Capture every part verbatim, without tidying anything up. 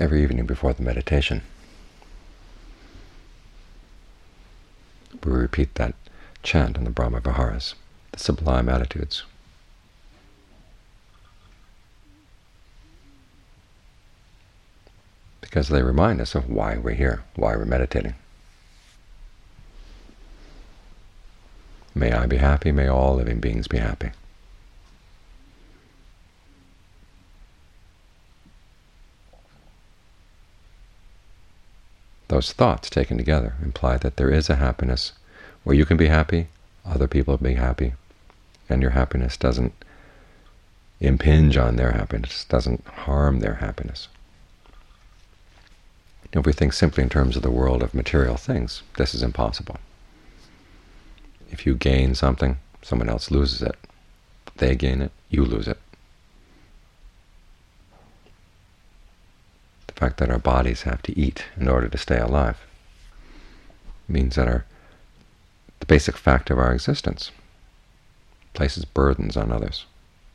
every evening before the meditation, we repeat that chant on the Brahma Viharas, the sublime attitudes. Because they remind us of why we're here, why we're meditating. May I be happy, may all living beings be happy. Those thoughts taken together imply that there is a happiness where you can be happy, other people be happy, and your happiness doesn't impinge on their happiness, doesn't harm their happiness. If we think simply in terms of the world of material things, this is impossible. If you gain something, someone else loses it. They gain it, you lose it. The fact that our bodies have to eat in order to stay alive means that our the basic fact of our existence places burdens on others.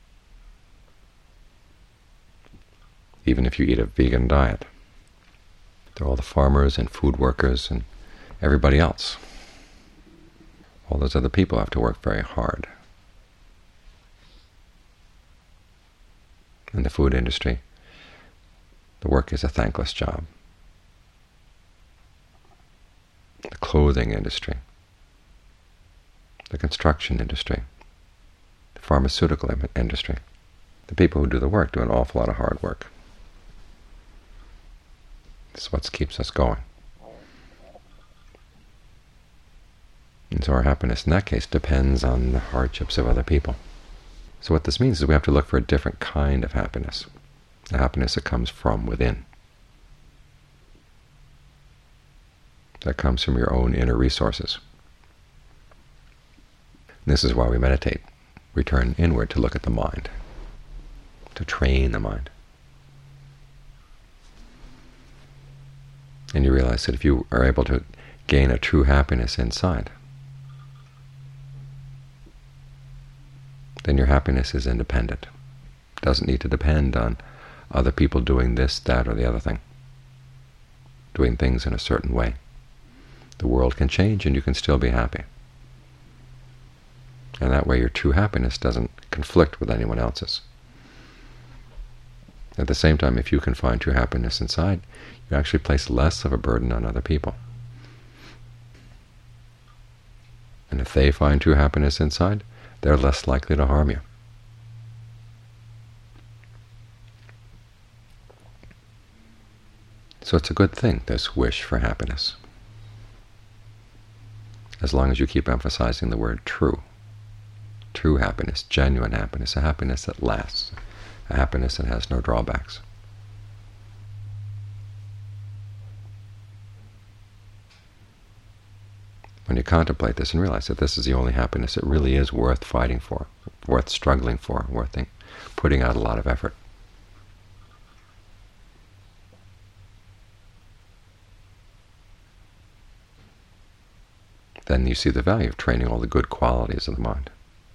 Even if you eat a vegan diet, there are all the farmers and food workers and everybody else. All those other people have to work very hard. In the food industry, the work is a thankless job. The clothing industry, the construction industry, the pharmaceutical industry, the people who do the work do an awful lot of hard work. It's what keeps us going. And so our happiness in that case depends on the hardships of other people. So what this means is we have to look for a different kind of happiness, the happiness that comes from within, that comes from your own inner resources. And this is why we meditate. We turn inward to look at the mind, to train the mind. And you realize that if you are able to gain a true happiness inside, then your happiness is independent. It doesn't need to depend on other people doing this, that, or the other thing, doing things in a certain way. The world can change and you can still be happy. And that way your true happiness doesn't conflict with anyone else's. At the same time, if you can find true happiness inside, you actually place less of a burden on other people. And if they find true happiness inside, they're less likely to harm you. So it's a good thing, this wish for happiness, as long as you keep emphasizing the word true. True happiness, genuine happiness, a happiness that lasts, a happiness that has no drawbacks. When you contemplate this and realize that this is the only happiness that really is worth fighting for, worth struggling for, worth putting out a lot of effort, then you see the value of training all the good qualities of the mind.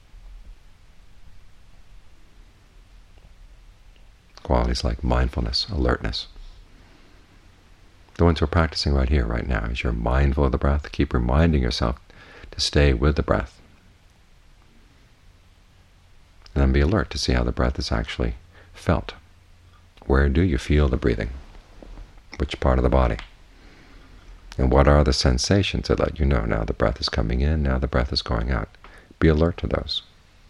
Qualities like mindfulness, alertness. The ones we're practicing right here, right now, as you're mindful of the breath, keep reminding yourself to stay with the breath. And then be alert to see how the breath is actually felt. Where do you feel the breathing? Which part of the body? And what are the sensations that let you know now the breath is coming in, now the breath is going out? Be alert to those.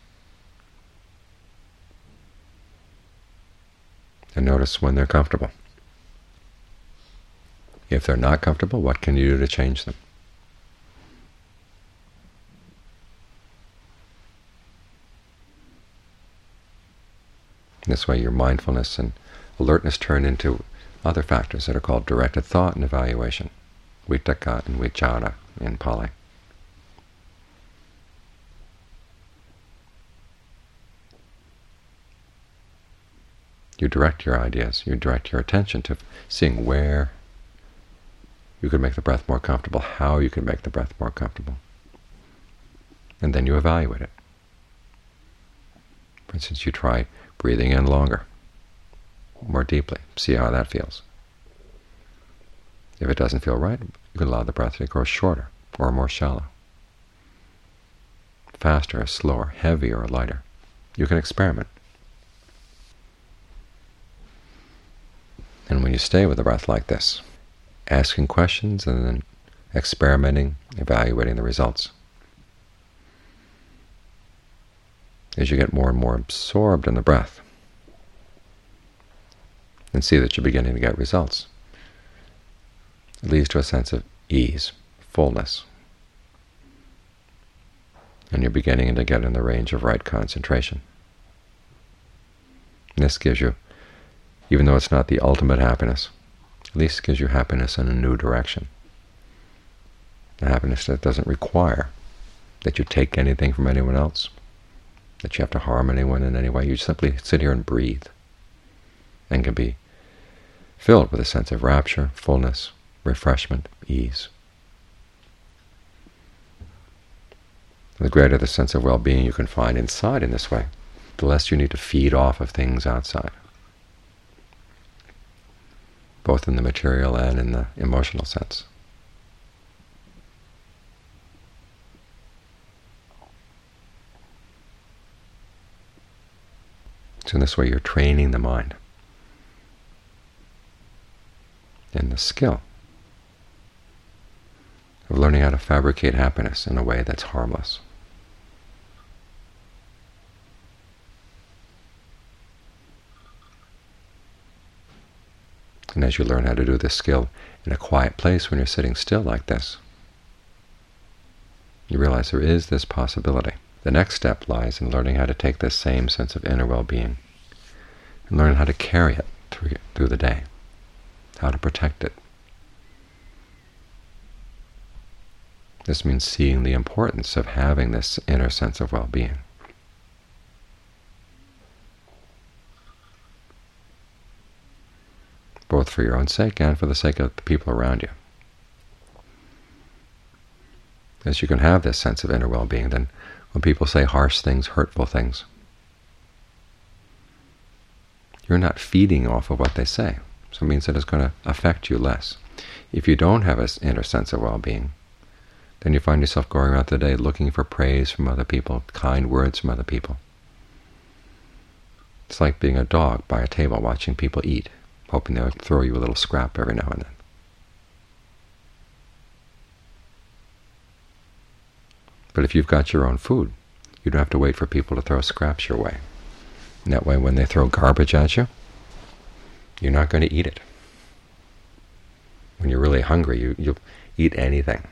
And notice when they're comfortable. If they're not comfortable, what can you do to change them? This way your mindfulness and alertness turn into other factors that are called directed thought and evaluation, vitaka and vichara in Pali. You direct your ideas, you direct your attention to seeing where you can make the breath more comfortable, how you can make the breath more comfortable. And then you evaluate it. For instance, you try breathing in longer, more deeply, see how that feels. If it doesn't feel right, you can allow the breath to grow shorter or more shallow, faster or slower, heavier or lighter. You can experiment. And when you stay with the breath like this, asking questions and then experimenting, evaluating the results, as you get more and more absorbed in the breath and see that you're beginning to get results, it leads to a sense of ease, fullness, and you're beginning to get in the range of right concentration. And this gives you, even though it's not the ultimate happiness, at least it gives you happiness in a new direction. A happiness that doesn't require that you take anything from anyone else, that you have to harm anyone in any way. You simply sit here and breathe and can be filled with a sense of rapture, fullness, refreshment, ease. The greater the sense of well-being you can find inside in this way, the less you need to feed off of things outside, both in the material and in the emotional sense. So in this way you're training the mind in the skill of learning how to fabricate happiness in a way that's harmless. And as you learn how to do this skill in a quiet place when you're sitting still like this, you realize there is this possibility. The next step lies in learning how to take this same sense of inner well-being and learn how to carry it through, through the day, how to protect it. This means seeing the importance of having this inner sense of well-being. Both for your own sake and for the sake of the people around you. As you can have this sense of inner well-being, then when people say harsh things, hurtful things, you're not feeding off of what they say. So it means that it's going to affect you less. If you don't have an inner sense of well-being, then you find yourself going around the day looking for praise from other people, kind words from other people. It's like being a dog by a table watching people eat, hoping they'll throw you a little scrap every now and then. But if you've got your own food, you don't have to wait for people to throw scraps your way. And that way, when they throw garbage at you, you're not going to eat it. When you're really hungry, you, you'll eat anything.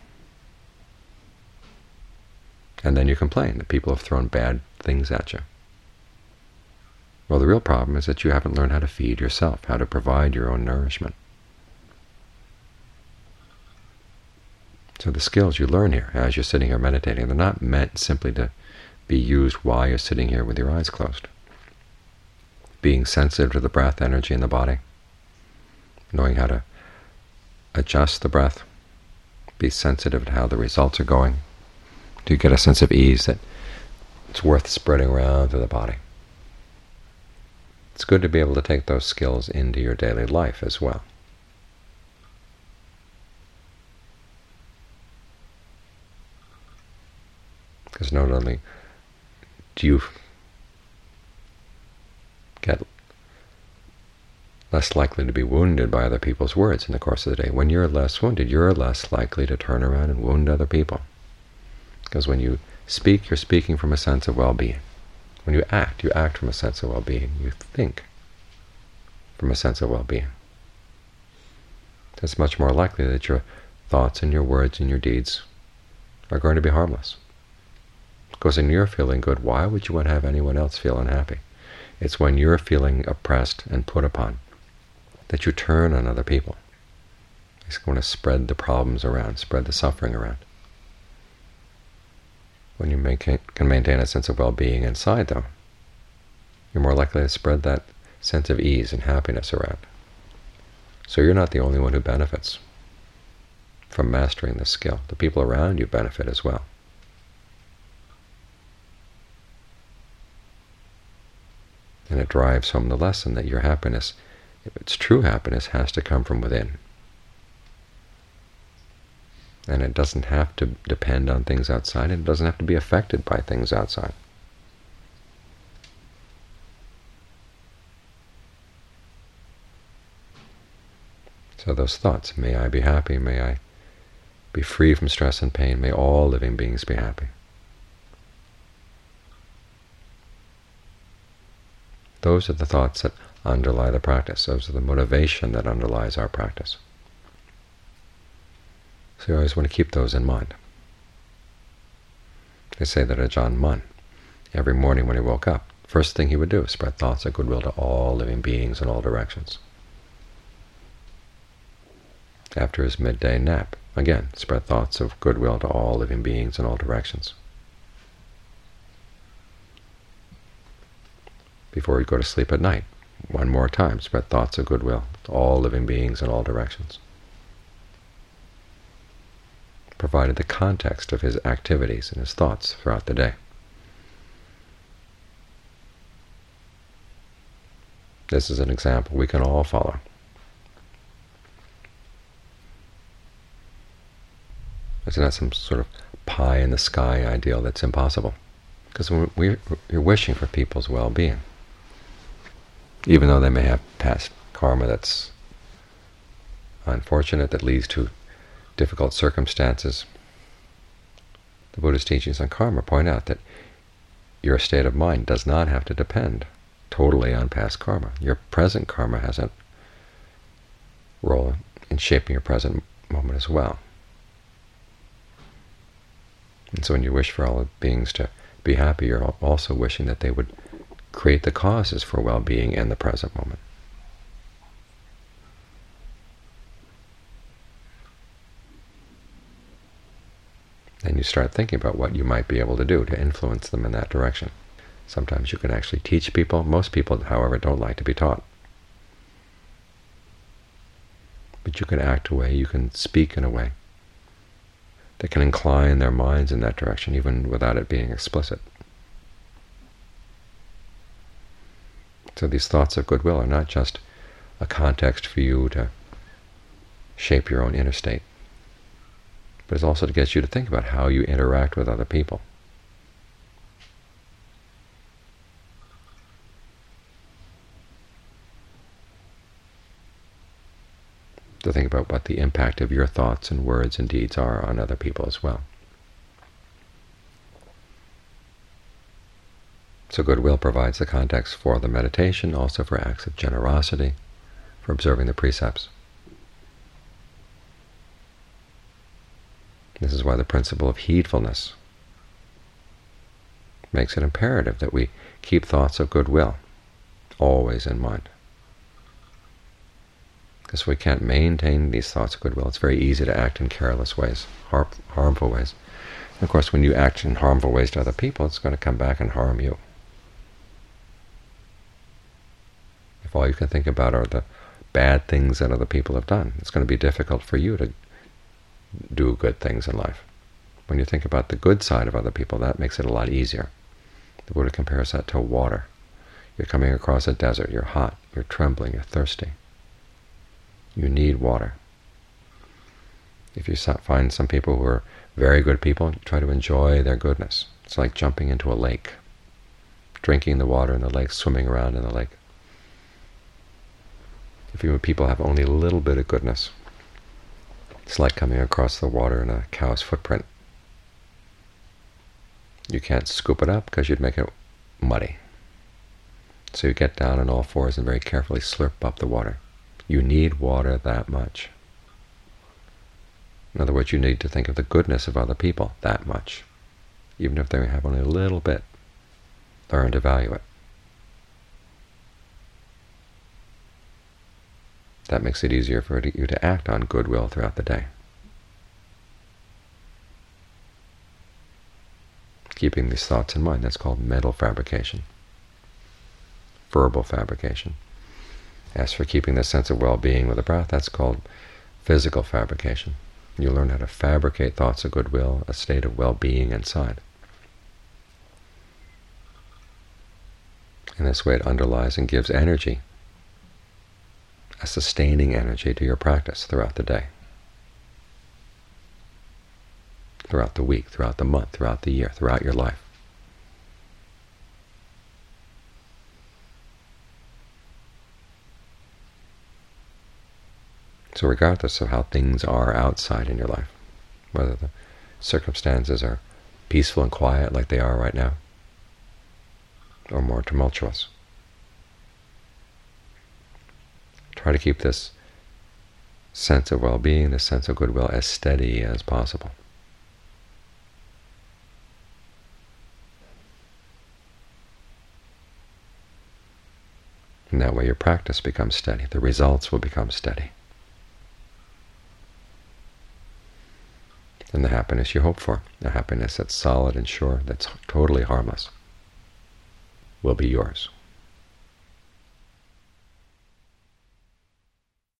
And then you complain that people have thrown bad things at you. Well, the real problem is that you haven't learned how to feed yourself, how to provide your own nourishment. So the skills you learn here as you're sitting here meditating, they're not meant simply to be used while you're sitting here with your eyes closed. Being sensitive to the breath energy in the body, knowing how to adjust the breath, be sensitive to how the results are going, to get a sense of ease that it's worth spreading around through the body. It's good to be able to take those skills into your daily life as well. Because not only do you get less likely to be wounded by other people's words in the course of the day, when you're less wounded, you're less likely to turn around and wound other people. Because when you speak, you're speaking from a sense of well-being. When you act, you act from a sense of well-being. You think from a sense of well-being. It's much more likely that your thoughts and your words and your deeds are going to be harmless. Because when you're feeling good, why would you want to have anyone else feel unhappy? It's when you're feeling oppressed and put upon that you turn on other people. You want to spread the problems around, spread the suffering around. When you make, can maintain a sense of well-being inside, though, you're more likely to spread that sense of ease and happiness around. So you're not the only one who benefits from mastering this skill. The people around you benefit as well. And it drives home the lesson that your happiness, if it's true happiness, has to come from within. And it doesn't have to depend on things outside, and it doesn't have to be affected by things outside. So those thoughts, may I be happy, may I be free from stress and pain, may all living beings be happy. Those are the thoughts that underlie the practice. Those are the motivation that underlies our practice. So you always want to keep those in mind. They say that Ajahn Mun, every morning when he woke up, first thing he would do is spread thoughts of goodwill to all living beings in all directions. After his midday nap, again, spread thoughts of goodwill to all living beings in all directions. Before he'd go to sleep at night, one more time, spread thoughts of goodwill to all living beings in all directions. Provided the context of his activities and his thoughts throughout the day. This is an example we can all follow. It's not some sort of pie-in-the-sky ideal that's impossible, because we're wishing for people's well-being, even though they may have past karma that's unfortunate, that leads to difficult circumstances. The Buddha's teachings on karma point out that your state of mind does not have to depend totally on past karma. Your present karma has a role in shaping your present moment as well. And so when you wish for all beings to be happy, you're also wishing that they would create the causes for well-being in the present moment. And you start thinking about what you might be able to do to influence them in that direction. Sometimes you can actually teach people. Most people, however, don't like to be taught. But you can act a way, you can speak in a way that can incline their minds in that direction, even without it being explicit. So these thoughts of goodwill are not just a context for you to shape your own inner state, but it's also to get you to think about how you interact with other people. To think about what the impact of your thoughts and words and deeds are on other people as well. So goodwill provides the context for the meditation, also for acts of generosity, for observing the precepts. This is why the principle of heedfulness makes it imperative that we keep thoughts of goodwill always in mind. Because if we can't maintain these thoughts of goodwill, it's very easy to act in careless ways, har harmful ways. And of course, when you act in harmful ways to other people, it's going to come back and harm you. If all you can think about are the bad things that other people have done, it's going to be difficult for you to do good things in life. When you think about the good side of other people, that makes it a lot easier. The Buddha compares that to water. You're coming across a desert, you're hot, you're trembling, you're thirsty. You need water. If you find some people who are very good people, try to enjoy their goodness. It's like jumping into a lake, drinking the water in the lake, swimming around in the lake. If you people have only a little bit of goodness, it's like coming across the water in a cow's footprint. You can't scoop it up because you'd make it muddy. So you get down on all fours and very carefully slurp up the water. You need water that much. In other words, you need to think of the goodness of other people that much. Even if they have only a little bit, learn to value it. That makes it easier for you to act on goodwill throughout the day. Keeping these thoughts in mind, that's called mental fabrication, verbal fabrication. As for keeping the sense of well-being with the breath, that's called physical fabrication. You learn how to fabricate thoughts of goodwill, a state of well-being inside. In this way it underlies and gives energy, a sustaining energy to your practice throughout the day. throughout the week, throughout the month, throughout the year, throughout your life. So regardless of how things are outside in your life, whether the circumstances are peaceful and quiet like they are right now, or more tumultuous, try to keep this sense of well-being, this sense of goodwill, as steady as possible. And that way your practice becomes steady. The results will become steady. And the happiness you hope for, the happiness that's solid and sure, that's totally harmless, will be yours.